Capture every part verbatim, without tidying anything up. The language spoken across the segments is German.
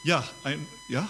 Ja, ein, ja?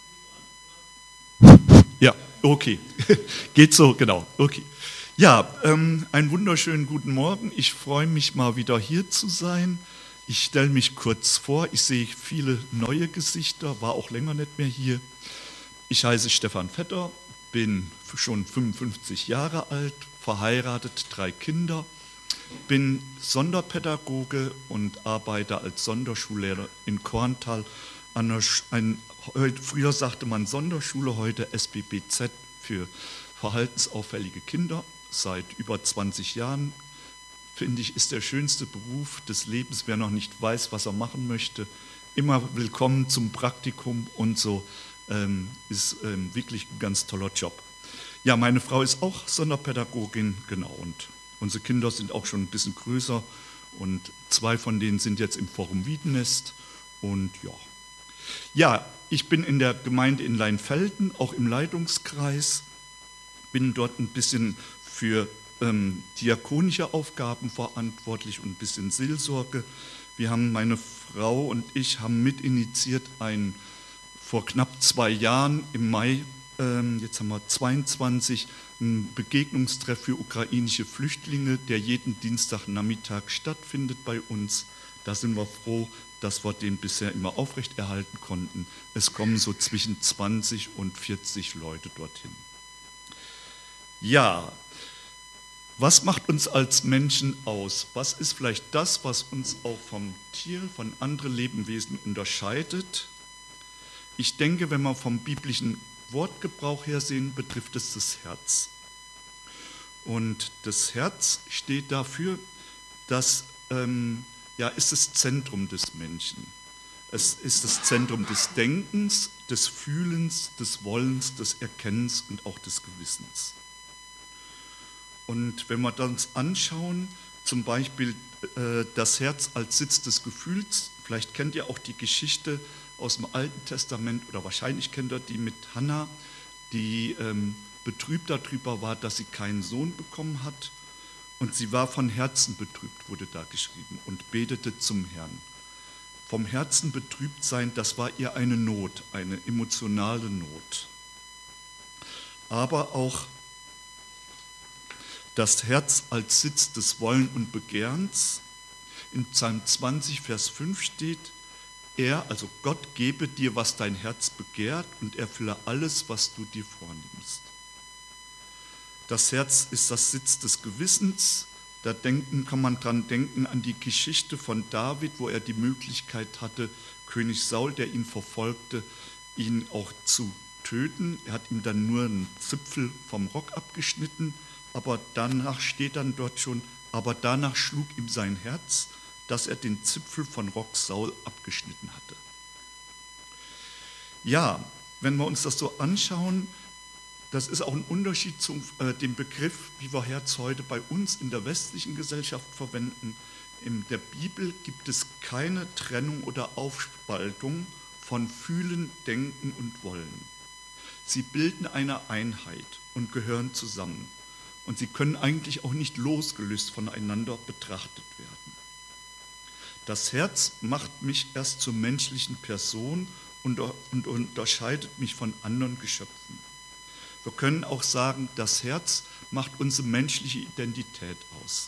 Ja, okay. Geht so, genau, okay. Ja, ähm, einen wunderschönen guten Morgen. Ich freue mich mal wieder hier zu sein. Ich stelle mich kurz vor. Ich sehe viele neue Gesichter, war auch länger nicht mehr hier. Ich heiße Stefan Vetter, bin schon fünfundfünfzig Jahre alt, verheiratet, drei Kinder, bin Sonderpädagoge und arbeite als Sonderschullehrer in Korntal. An der, ein, früher sagte man Sonderschule, heute S B B Z für verhaltensauffällige Kinder. Seit über zwanzig Jahren, finde ich, ist der schönste Beruf des Lebens. Wer noch nicht weiß, was er machen möchte, immer willkommen zum Praktikum und so, ähm, ist ähm, wirklich ein ganz toller Job. Ja, meine Frau ist auch Sonderpädagogin, genau, und unsere Kinder sind auch schon ein bisschen größer und zwei von denen sind jetzt im Forum Wiedenest und ja. Ja, ich bin in der Gemeinde in Leinfelden, auch im Leitungskreis, bin dort ein bisschen für ähm, diakonische Aufgaben verantwortlich und ein bisschen Seelsorge. Wir haben, meine Frau und ich haben mitinitiiert ein, vor knapp zwei Jahren im Mai, ähm, jetzt haben wir zweiundzwanzig, ein Begegnungstreff für ukrainische Flüchtlinge, der jeden Dienstagnachmittag stattfindet bei uns. Da sind wir froh, dass wir den bisher immer aufrechterhalten konnten. Es kommen so zwischen zwanzig und vierzig Leute dorthin. Ja, was macht uns als Menschen aus? Was ist vielleicht das, was uns auch vom Tier, von anderen Lebewesen unterscheidet? Ich denke, wenn wir vom biblischen Wortgebrauch her sehen, betrifft es das Herz. Und das Herz steht dafür, dass ähm, ja, ist das Zentrum des Menschen. Es ist das Zentrum des Denkens, des Fühlens, des Wollens, des Erkennens und auch des Gewissens. Und wenn wir uns anschauen, zum Beispiel äh, das Herz als Sitz des Gefühls, vielleicht kennt ihr auch die Geschichte aus dem Alten Testament oder wahrscheinlich kennt ihr die mit Hannah, die ähm, betrübt darüber war, dass sie keinen Sohn bekommen hat. Und sie war von Herzen betrübt, wurde da geschrieben, und betete zum Herrn. Vom Herzen betrübt sein, das war ihr eine Not, eine emotionale Not. Aber auch das Herz als Sitz des Wollen und Begehrens. In Psalm zwanzig, Vers fünf steht, er, also Gott, gebe dir, was dein Herz begehrt und erfülle alles, was du dir vornimmst. Das Herz ist das Sitz des Gewissens. Da denken, kann man dran denken an die Geschichte von David, wo er die Möglichkeit hatte, König Saul, der ihn verfolgte, ihn auch zu töten. Er hat ihm dann nur einen Zipfel vom Rock abgeschnitten, aber danach steht dann dort schon, aber danach schlug ihm sein Herz, dass er den Zipfel von Rock Saul abgeschnitten hatte. Ja, wenn wir uns das so anschauen, das ist auch ein Unterschied zu äh, dem Begriff, wie wir Herz heute bei uns in der westlichen Gesellschaft verwenden. In der Bibel gibt es keine Trennung oder Aufspaltung von Fühlen, Denken und Wollen. Sie bilden eine Einheit und gehören zusammen. Und sie können eigentlich auch nicht losgelöst voneinander betrachtet werden. Das Herz macht mich erst zur menschlichen Person und, und unterscheidet mich von anderen Geschöpfen. Wir können auch sagen, das Herz macht unsere menschliche Identität aus.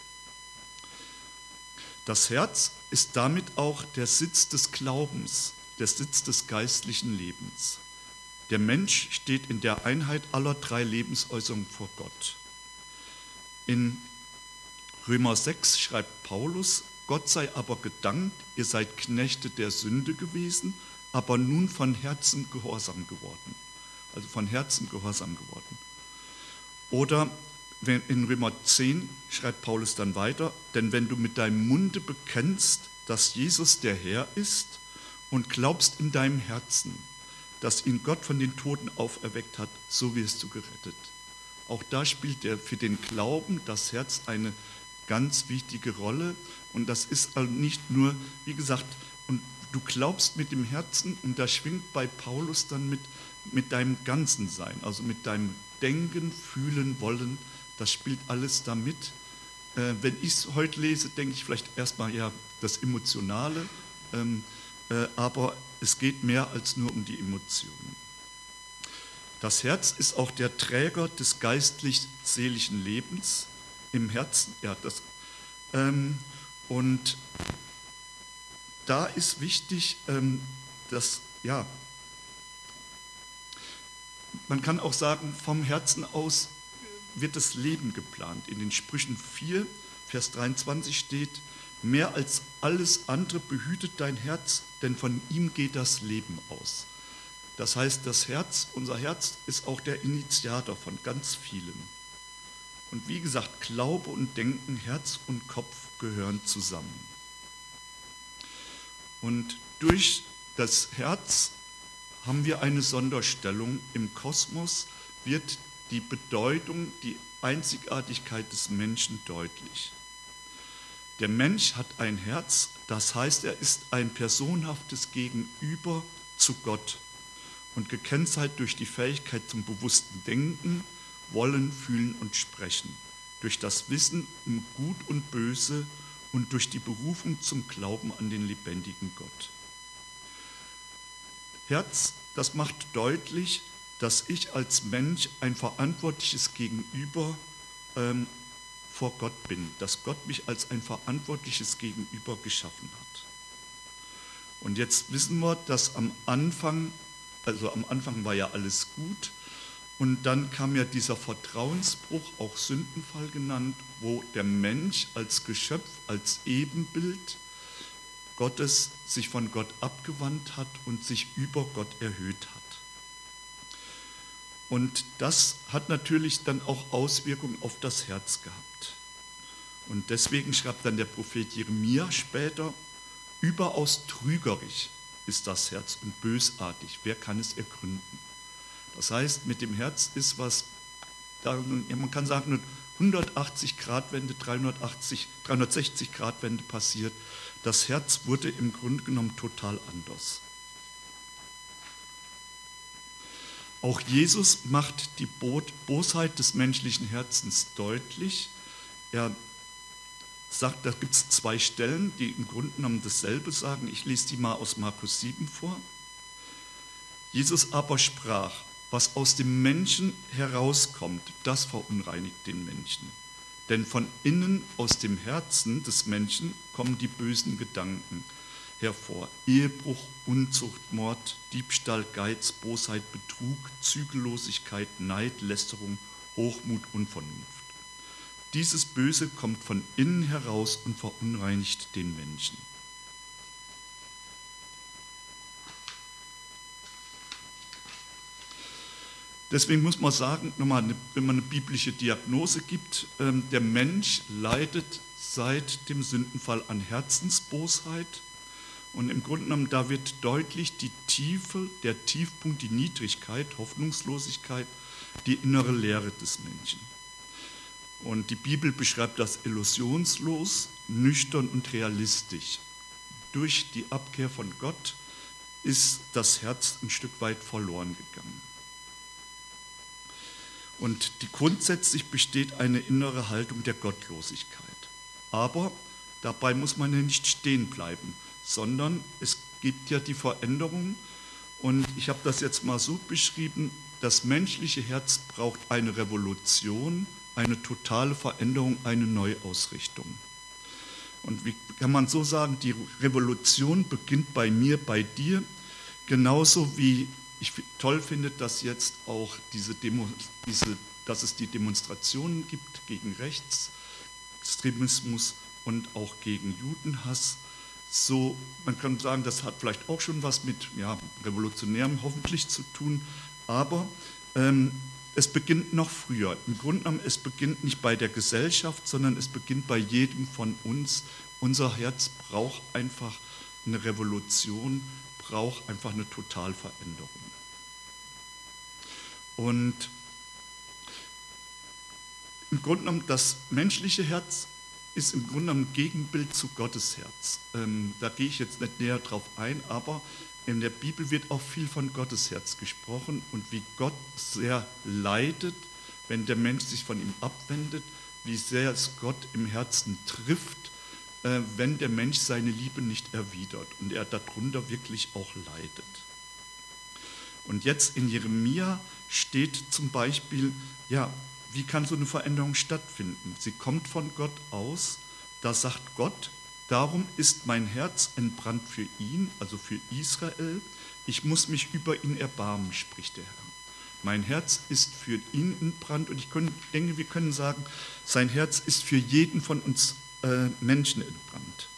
Das Herz ist damit auch der Sitz des Glaubens, der Sitz des geistlichen Lebens. Der Mensch steht in der Einheit aller drei Lebensäußerungen vor Gott. In Römer sechs schreibt Paulus, Gott sei aber gedankt, ihr seid Knechte der Sünde gewesen, aber nun von Herzen gehorsam geworden. Also von Herzen gehorsam geworden. Oder in Römer zehn schreibt Paulus dann weiter, denn wenn du mit deinem Munde bekennst, dass Jesus der Herr ist und glaubst in deinem Herzen, dass ihn Gott von den Toten auferweckt hat, so wirst du gerettet. Auch da spielt der für den Glauben das Herz eine ganz wichtige Rolle. Und das ist nicht nur, wie gesagt, und du glaubst mit dem Herzen, und da schwingt bei Paulus dann mit, mit deinem ganzen Sein, also mit deinem Denken, Fühlen, Wollen, das spielt alles damit. Äh, wenn ich es heute lese, denke ich vielleicht erstmal, ja, das Emotionale, ähm, äh, aber es geht mehr als nur um die Emotionen. Das Herz ist auch der Träger des geistlich-seelischen Lebens im Herzen. Ja, das, ähm, und da ist wichtig, ähm, dass, ja, man kann auch sagen, vom Herzen aus wird das Leben geplant. In den Sprüchen vier, Vers dreiundzwanzig steht, mehr als alles andere behütet dein Herz, denn von ihm geht das Leben aus. Das heißt, das Herz, unser Herz ist auch der Initiator von ganz vielem. Und wie gesagt, Glaube und Denken, Herz und Kopf gehören zusammen. Und durch das Herz haben wir eine Sonderstellung. Im Kosmos wird die Bedeutung, die Einzigartigkeit des Menschen deutlich. Der Mensch hat ein Herz, das heißt, er ist ein personhaftes Gegenüber zu Gott und gekennzeichnet durch die Fähigkeit zum bewussten Denken, Wollen, Fühlen und Sprechen, durch das Wissen um Gut und Böse und durch die Berufung zum Glauben an den lebendigen Gott. Herz, das macht deutlich, dass ich als Mensch ein verantwortliches Gegenüber ähm, vor Gott bin, dass Gott mich als ein verantwortliches Gegenüber geschaffen hat. Und jetzt wissen wir, dass am Anfang, also am Anfang war ja alles gut, und dann kam ja dieser Vertrauensbruch, auch Sündenfall genannt, wo der Mensch als Geschöpf, als Ebenbild Gottes sich von Gott abgewandt hat und sich über Gott erhöht hat. Und das hat natürlich dann auch Auswirkungen auf das Herz gehabt. Und deswegen schreibt dann der Prophet Jeremia später, überaus trügerisch ist das Herz und bösartig, wer kann es ergründen? Das heißt, mit dem Herz ist was, man kann sagen, eine hundertachtzig Grad Wende, dreihundertachtzig, dreihundertsechzig Grad Wende passiert. Das Herz wurde im Grunde genommen total anders. Auch Jesus macht die Bosheit des menschlichen Herzens deutlich. Er sagt, da gibt es zwei Stellen, die im Grunde genommen dasselbe sagen. Ich lese die mal aus Markus sieben vor. Jesus aber sprach, was aus dem Menschen herauskommt, das verunreinigt den Menschen. Denn von innen, aus dem Herzen des Menschen, kommen die bösen Gedanken hervor. Ehebruch, Unzucht, Mord, Diebstahl, Geiz, Bosheit, Betrug, Zügellosigkeit, Neid, Lästerung, Hochmut, Unvernunft. Dieses Böse kommt von innen heraus und verunreinigt den Menschen. Deswegen muss man sagen, nochmal, wenn man eine biblische Diagnose gibt, der Mensch leidet seit dem Sündenfall an Herzensbosheit. Und im Grunde genommen, da wird deutlich die Tiefe, der Tiefpunkt, die Niedrigkeit, Hoffnungslosigkeit, die innere Leere des Menschen. Und die Bibel beschreibt das illusionslos, nüchtern und realistisch. Durch die Abkehr von Gott ist das Herz ein Stück weit verloren gegangen. Und die, grundsätzlich besteht eine innere Haltung der Gottlosigkeit. Aber dabei muss man ja nicht stehen bleiben, sondern es gibt ja die Veränderung. Und ich habe das jetzt mal so beschrieben, das menschliche Herz braucht eine Revolution, eine totale Veränderung, eine Neuausrichtung. Und wie kann man so sagen, die Revolution beginnt bei mir, bei dir, genauso wie ich toll finde, dass jetzt auch diese Demo, diese, dass es die Demonstrationen gibt gegen Rechtsextremismus und auch gegen Judenhass. So, man kann sagen, das hat vielleicht auch schon was mit ja, Revolutionärem hoffentlich zu tun, aber ähm, es beginnt noch früher. Im Grunde genommen, es beginnt nicht bei der Gesellschaft, sondern es beginnt bei jedem von uns. Unser Herz braucht einfach eine Revolution, braucht einfach eine Totalveränderung. Und im Grunde genommen, das menschliche Herz ist im Grunde genommen ein Gegenbild zu Gottes Herz. Ähm, da gehe ich jetzt nicht näher drauf ein, aber in der Bibel wird auch viel von Gottes Herz gesprochen und wie Gott sehr leidet, wenn der Mensch sich von ihm abwendet, wie sehr es Gott im Herzen trifft, wenn der Mensch seine Liebe nicht erwidert und er darunter wirklich auch leidet. Und jetzt in Jeremia steht zum Beispiel, ja, wie kann so eine Veränderung stattfinden? Sie kommt von Gott aus, da sagt Gott, darum ist mein Herz entbrannt für ihn, also für Israel, ich muss mich über ihn erbarmen, spricht der Herr. Mein Herz ist für ihn entbrannt und ich denke, wir können sagen, sein Herz ist für jeden von uns äh, Menschen entbrannt.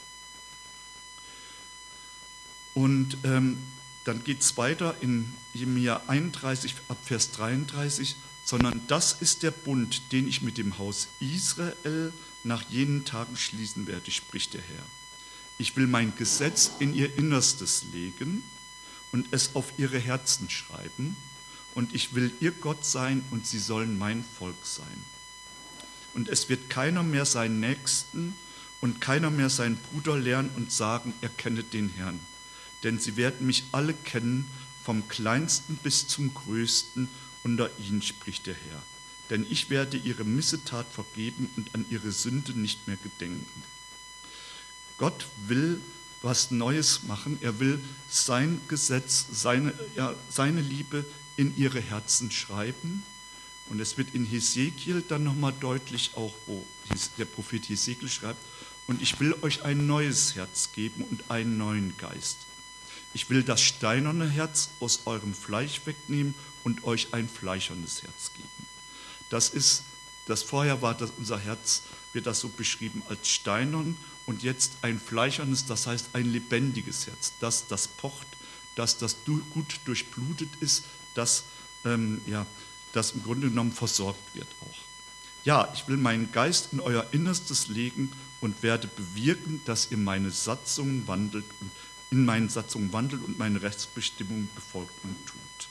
Und ähm, dann geht es weiter in Jeremia einunddreißig, ab Vers dreiunddreißig, sondern das ist der Bund, den ich mit dem Haus Israel nach jenen Tagen schließen werde, spricht der Herr. Ich will mein Gesetz in ihr Innerstes legen und es auf ihre Herzen schreiben, und ich will ihr Gott sein und sie sollen mein Volk sein. Und es wird keiner mehr seinen Nächsten und keiner mehr seinen Bruder lernen und sagen, er kenne den Herrn. Denn sie werden mich alle kennen, vom Kleinsten bis zum Größten unter ihnen, spricht der Herr. Denn ich werde ihre Missetat vergeben und an ihre Sünde nicht mehr gedenken. Gott will was Neues machen. Er will sein Gesetz, seine, ja, seine Liebe in ihre Herzen schreiben. Und es wird in Hesekiel dann nochmal deutlich, auch wo der Prophet Hesekiel schreibt, und ich will euch ein neues Herz geben und einen neuen Geist. Ich will das steinerne Herz aus eurem Fleisch wegnehmen und euch ein fleischernes Herz geben. Das ist, das vorher war das, unser Herz, wird das so beschrieben als steinern und jetzt ein fleischernes, das heißt ein lebendiges Herz, das das pocht, das das gut durchblutet ist, das, ähm, ja, das im Grunde genommen versorgt wird auch. Ja, ich will meinen Geist in euer Innerstes legen und werde bewirken, dass ihr meine Satzungen wandelt und in meinen Satzungen wandelt und meine Rechtsbestimmungen befolgt und tut.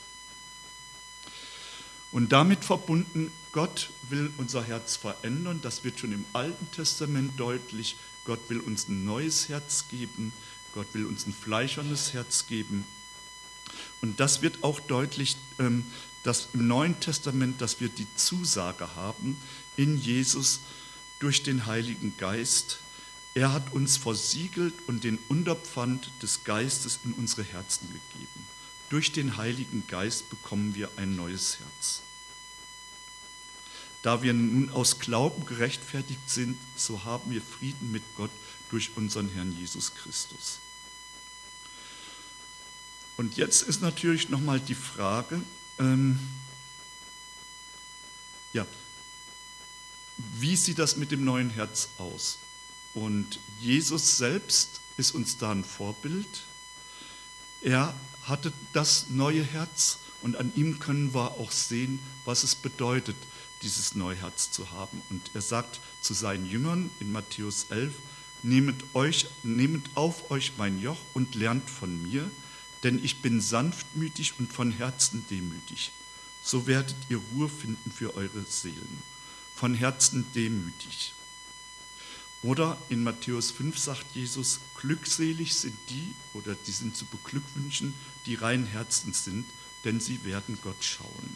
Und damit verbunden, Gott will unser Herz verändern, das wird schon im Alten Testament deutlich. Gott will uns ein neues Herz geben, Gott will uns ein fleischernes Herz geben. Und das wird auch deutlich, dass im Neuen Testament, dass wir die Zusage haben in Jesus durch den Heiligen Geist. Er hat uns versiegelt und den Unterpfand des Geistes in unsere Herzen gegeben. Durch den Heiligen Geist bekommen wir ein neues Herz. Da wir nun aus Glauben gerechtfertigt sind, so haben wir Frieden mit Gott durch unseren Herrn Jesus Christus. Und jetzt ist natürlich nochmal die Frage, ähm, ja, wie sieht das mit dem neuen Herz aus? Und Jesus selbst ist uns da ein Vorbild. Er hatte das neue Herz und an ihm können wir auch sehen, was es bedeutet, dieses neue Herz zu haben. Und er sagt zu seinen Jüngern in Matthäus elf, nehmet, euch, nehmet auf euch mein Joch und lernt von mir, denn ich bin sanftmütig und von Herzen demütig. So werdet ihr Ruhe finden für eure Seelen. Von Herzen demütig. Oder in Matthäus fünf sagt Jesus, glückselig sind die, oder die sind zu beglückwünschen, die rein Herzens sind, denn sie werden Gott schauen.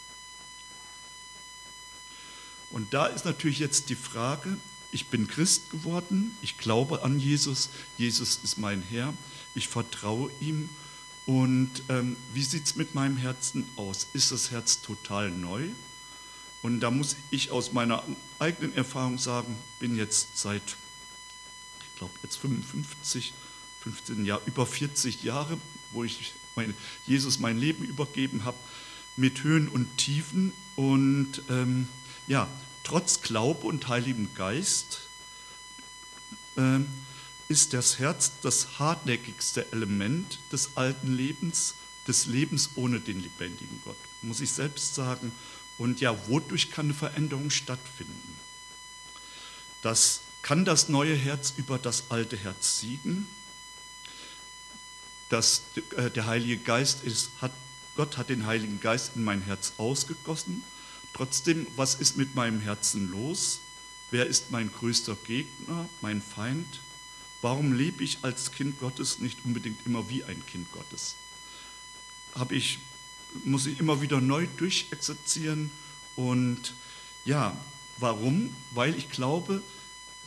Und da ist natürlich jetzt die Frage, ich bin Christ geworden, ich glaube an Jesus, Jesus ist mein Herr, ich vertraue ihm. Und ähm, wie sieht es mit meinem Herzen aus? Ist das Herz total neu? Und da muss ich aus meiner eigenen Erfahrung sagen, bin jetzt seit, ich glaube jetzt fünfundfünfzig, fünfzehn Jahre, über vierzig Jahre, wo ich meine, Jesus mein Leben übergeben habe, mit Höhen und Tiefen. Und ähm, ja, trotz Glaube und Heiligem Geist ähm, ist das Herz das hartnäckigste Element des alten Lebens, des Lebens ohne den lebendigen Gott, muss ich selbst sagen. Und ja, wodurch kann eine Veränderung stattfinden? Das kann das neue Herz über das alte Herz siegen. Das, äh, der Heilige Geist ist, hat, Gott hat den Heiligen Geist in mein Herz ausgegossen. Trotzdem, was ist mit meinem Herzen los? Wer ist mein größter Gegner, mein Feind? Warum lebe ich als Kind Gottes nicht unbedingt immer wie ein Kind Gottes? Habe ich, muss ich immer wieder neu durchexerzieren. Und ja, warum? Weil ich glaube,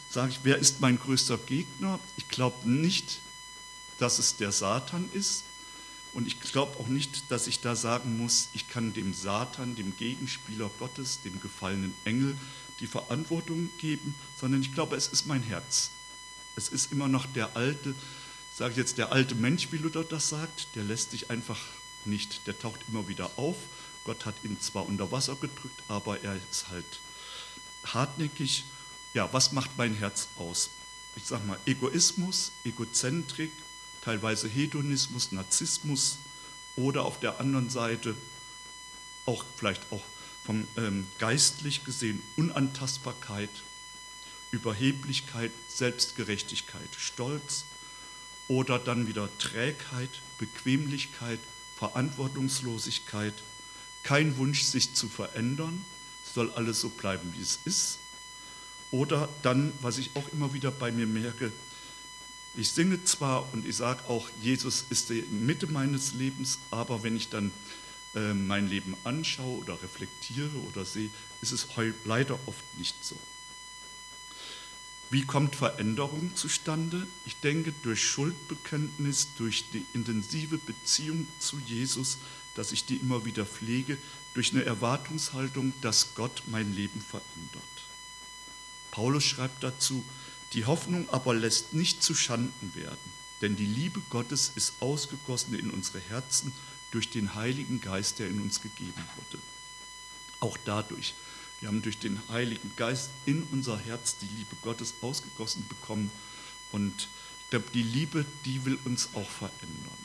sage ich, wer ist mein größter Gegner? Ich glaube nicht, dass es der Satan ist. Und ich glaube auch nicht, dass ich da sagen muss, ich kann dem Satan, dem Gegenspieler Gottes, dem gefallenen Engel, die Verantwortung geben, sondern ich glaube, es ist mein Herz. Es ist immer noch der alte, sage ich jetzt, der alte Mensch, wie Luther das sagt, der lässt sich einfach nicht, der taucht immer wieder auf. Gott hat ihn zwar unter Wasser gedrückt, aber er ist halt hartnäckig. Ja, was macht mein Herz aus? Ich sage mal Egoismus, Egozentrik, teilweise Hedonismus, Narzissmus oder auf der anderen Seite auch vielleicht auch vom ähm, geistlich gesehen Unantastbarkeit, Überheblichkeit, Selbstgerechtigkeit, Stolz oder dann wieder Trägheit, Bequemlichkeit, Verantwortungslosigkeit, kein Wunsch, sich zu verändern, es soll alles so bleiben, wie es ist. Oder dann, was ich auch immer wieder bei mir merke, ich singe zwar und ich sage auch, Jesus ist die Mitte meines Lebens, aber wenn ich dann äh, mein Leben anschaue oder reflektiere oder sehe, ist es leider oft nicht so. Wie kommt Veränderung zustande? Ich denke, durch Schuldbekenntnis, durch die intensive Beziehung zu Jesus, dass ich die immer wieder pflege, durch eine Erwartungshaltung, dass Gott mein Leben verändert. Paulus schreibt dazu, die Hoffnung aber lässt nicht zu Schanden werden, denn die Liebe Gottes ist ausgegossen in unsere Herzen durch den Heiligen Geist, der in uns gegeben wurde. Auch dadurch. Wir haben durch den Heiligen Geist in unser Herz die Liebe Gottes ausgegossen bekommen und ich glaube, die Liebe, die will uns auch verändern.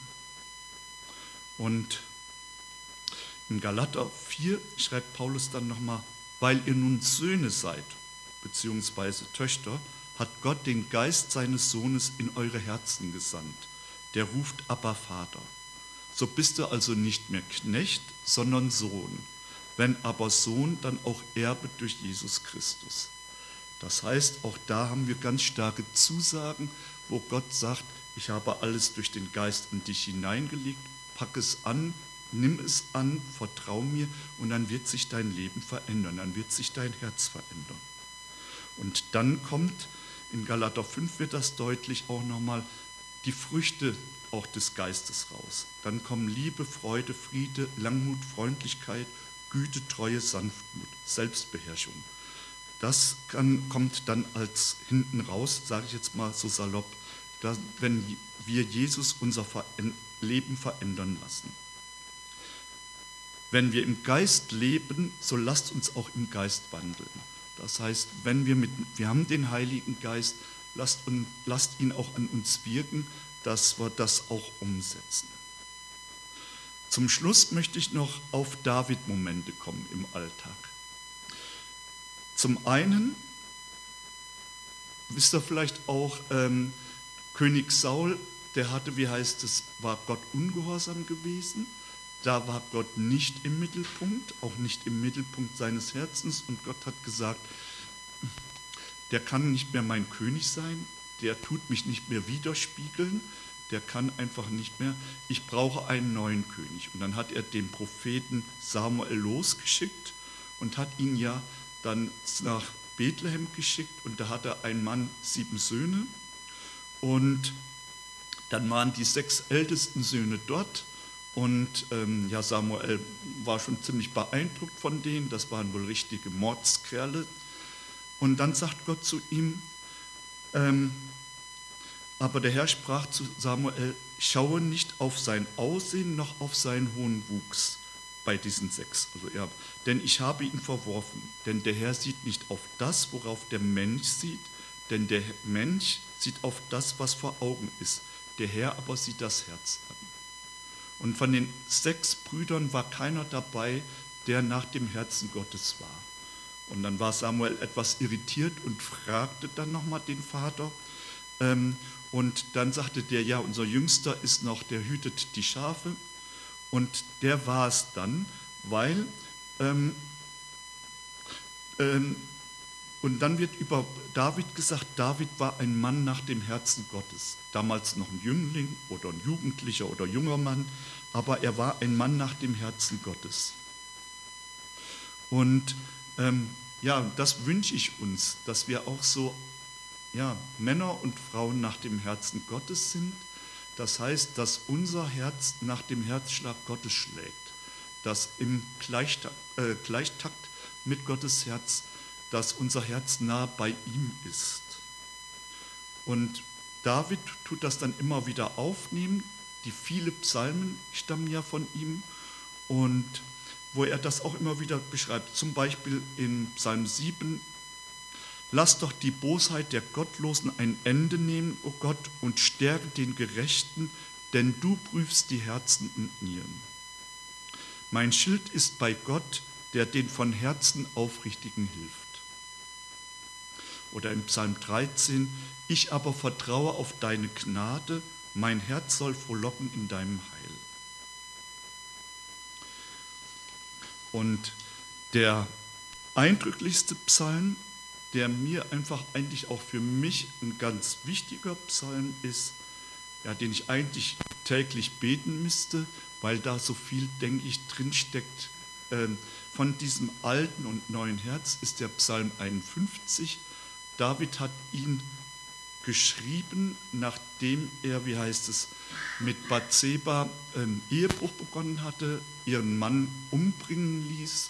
Und in Galater vier schreibt Paulus dann nochmal, weil ihr nun Söhne seid, beziehungsweise Töchter, hat Gott den Geist seines Sohnes in eure Herzen gesandt. Der ruft Abba Vater. So bist du also nicht mehr Knecht, sondern Sohn. Wenn aber Sohn, dann auch Erbe durch Jesus Christus. Das heißt, auch da haben wir ganz starke Zusagen, wo Gott sagt, ich habe alles durch den Geist in dich hineingelegt, pack es an, nimm es an, vertrau mir und dann wird sich dein Leben verändern, dann wird sich dein Herz verändern. Und dann kommt, in Galater fünf wird das deutlich auch nochmal, die Früchte auch des Geistes raus. Dann kommen Liebe, Freude, Friede, Langmut, Freundlichkeit, Güte, Treue, Sanftmut, Selbstbeherrschung. Das kann, kommt dann als hinten raus, sage ich jetzt mal so salopp, dass, wenn wir Jesus unser Leben verändern lassen. Wenn wir im Geist leben, so lasst uns auch im Geist wandeln. Das heißt, wenn wir mit, wir haben den Heiligen Geist, lasst, und, lasst ihn auch an uns wirken, dass wir das auch umsetzen. Zum Schluss möchte ich noch auf David-Momente kommen im Alltag. Zum einen, wisst ihr vielleicht auch, ähm, König Saul, der hatte, wie heißt es, war Gott ungehorsam gewesen. Da war Gott nicht im Mittelpunkt, auch nicht im Mittelpunkt seines Herzens. Und Gott hat gesagt, der kann nicht mehr mein König sein, der tut mich nicht mehr widerspiegeln, der kann einfach nicht mehr, ich brauche einen neuen König. Und dann hat er den Propheten Samuel losgeschickt und hat ihn ja dann nach Bethlehem geschickt. Und da hatte ein Mann sieben Söhne und dann waren die sechs ältesten Söhne dort. Und ähm, ja, Samuel war schon ziemlich beeindruckt von denen, das waren wohl richtige Mordskerle. Und dann sagt Gott zu ihm, ähm, aber der Herr sprach zu Samuel, schaue nicht auf sein Aussehen noch auf seinen hohen Wuchs bei diesen sechs. Also er, denn ich habe ihn verworfen, denn der Herr sieht nicht auf das, worauf der Mensch sieht, denn der Mensch sieht auf das, was vor Augen ist, der Herr aber sieht das Herz an. Und von den sechs Brüdern war keiner dabei, der nach dem Herzen Gottes war. Und dann war Samuel etwas irritiert und fragte dann nochmal den Vater. Und dann sagte der, ja, unser Jüngster ist noch, der hütet die Schafe. Und der war es dann, weil, ähm, ähm, und dann wird über David gesagt, David war ein Mann nach dem Herzen Gottes. Damals noch ein Jüngling oder ein Jugendlicher oder junger Mann, aber er war ein Mann nach dem Herzen Gottes. Und ähm, ja, das wünsche ich uns, dass wir auch so ja, Männer und Frauen nach dem Herzen Gottes sind. Das heißt, dass unser Herz nach dem Herzschlag Gottes schlägt, dass im Gleichtakt, äh, Gleichtakt mit Gottes Herz, dass unser Herz nah bei ihm ist. Und David tut das dann immer wieder aufnehmen. Die vielen Psalmen stammen ja von ihm und wo er das auch immer wieder beschreibt. Zum Beispiel in Psalm sieben: Lass doch die Bosheit der Gottlosen ein Ende nehmen, o Gott, und stärke den Gerechten, denn du prüfst die Herzen und Nieren. Mein Schild ist bei Gott, der den von Herzen Aufrichtigen hilft. Oder im Psalm dreizehn: Ich aber vertraue auf deine Gnade, mein Herz soll frohlocken in deinem Heil. Und der eindrücklichste Psalm, der mir einfach eigentlich auch für mich ein ganz wichtiger Psalm ist, ja, den ich eigentlich täglich beten müsste, weil da so viel, denke ich, drinsteckt äh, von diesem alten und neuen Herz, ist der Psalm einundfünfzig. David hat ihn geschrieben, nachdem er, wie heißt es, mit Bathseba einen Ehebruch begonnen hatte, ihren Mann umbringen ließ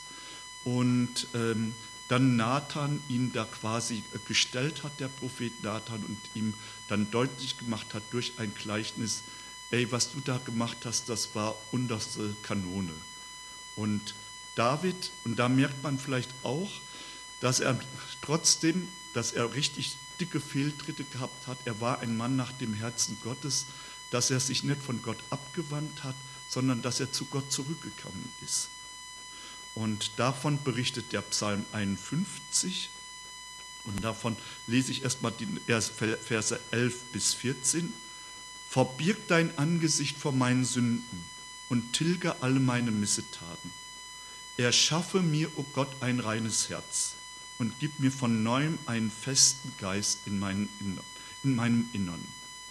und ähm, dann Nathan ihn da quasi gestellt hat, der Prophet Nathan, und ihm dann deutlich gemacht hat durch ein Gleichnis: Ey, was du da gemacht hast, das war unterste Kanone. Und David, und da merkt man vielleicht auch, dass er trotzdem, dass er richtig dicke Fehltritte gehabt hat, er war ein Mann nach dem Herzen Gottes, dass er sich nicht von Gott abgewandt hat, sondern dass er zu Gott zurückgekommen ist. Und davon berichtet der Psalm einundfünfzig. Und davon lese ich erstmal die Verse elf bis vierzehn. Verbirg dein Angesicht vor meinen Sünden und tilge alle meine Missetaten. Erschaffe mir, o Gott, ein reines Herz und gib mir von neuem einen festen Geist in, meinen Innern, in meinem Innern.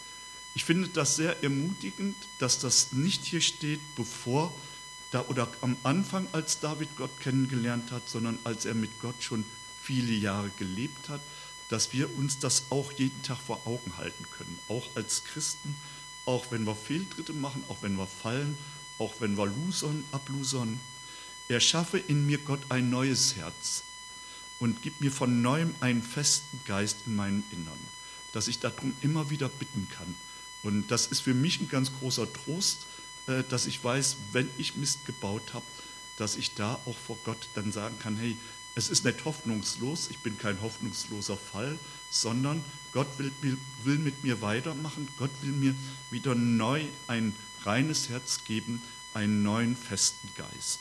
Ich finde das sehr ermutigend, dass das nicht hier steht, bevor da oder am Anfang, als David Gott kennengelernt hat, sondern als er mit Gott schon viele Jahre gelebt hat, dass wir uns das auch jeden Tag vor Augen halten können, auch als Christen, auch wenn wir Fehltritte machen, auch wenn wir fallen, auch wenn wir losern, ablosern. Erschaffe in mir, Gott, ein neues Herz und gib mir von neuem einen festen Geist in meinem Innern, dass ich darum immer wieder bitten kann. Und das ist für mich ein ganz großer Trost, dass ich weiß, wenn ich Mist gebaut habe, dass ich da auch vor Gott dann sagen kann: Hey, es ist nicht hoffnungslos, ich bin kein hoffnungsloser Fall, sondern Gott will, will mit mir weitermachen, Gott will mir wieder neu ein reines Herz geben, einen neuen festen Geist.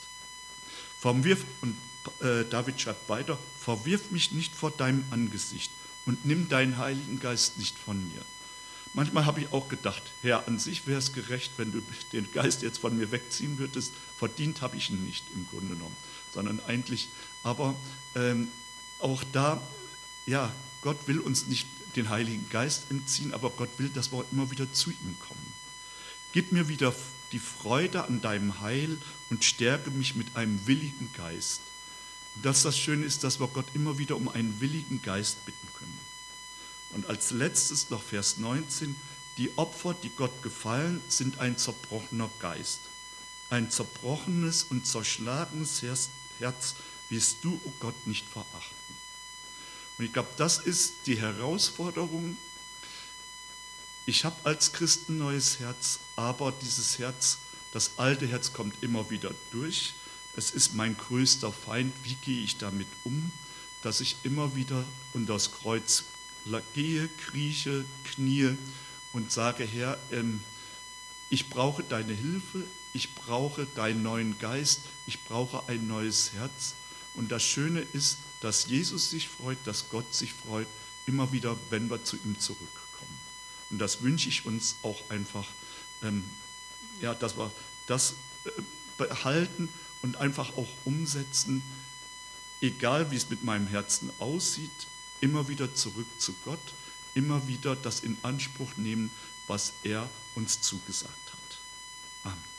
Verwirf, und äh, David schreibt weiter: Verwirf mich nicht vor deinem Angesicht und nimm deinen Heiligen Geist nicht von mir. Manchmal habe ich auch gedacht, Herr, an sich wäre es gerecht, wenn du den Geist jetzt von mir wegziehen würdest. Verdient habe ich ihn nicht im Grunde genommen, sondern eigentlich, aber ähm, auch da, ja, Gott will uns nicht den Heiligen Geist entziehen, aber Gott will, dass wir immer wieder zu ihm kommen. Gib mir wieder die Freude an deinem Heil und stärke mich mit einem willigen Geist. Und dass das Schöne ist, dass wir Gott immer wieder um einen willigen Geist bitten können. Und als letztes noch Vers neunzehn: Die Opfer, die Gott gefallen, sind ein zerbrochener Geist. Ein zerbrochenes und zerschlagenes Herz wirst du, o Gott, nicht verachten. Und ich glaube, das ist die Herausforderung. Ich habe als Christ ein neues Herz, aber dieses Herz, das alte Herz, kommt immer wieder durch. Es ist mein größter Feind. Wie gehe ich damit um, dass ich immer wieder unter das Kreuz gehe, krieche, knie und sage: Herr, ähm, ich brauche deine Hilfe, ich brauche deinen neuen Geist, ich brauche ein neues Herz. Und das Schöne ist, dass Jesus sich freut, dass Gott sich freut, immer wieder, wenn wir zu ihm zurückkommen. Und das wünsche ich uns auch einfach, ähm, ja, dass wir das äh, behalten und einfach auch umsetzen, egal wie es mit meinem Herzen aussieht. Immer wieder zurück zu Gott, immer wieder das in Anspruch nehmen, was er uns zugesagt hat. Amen.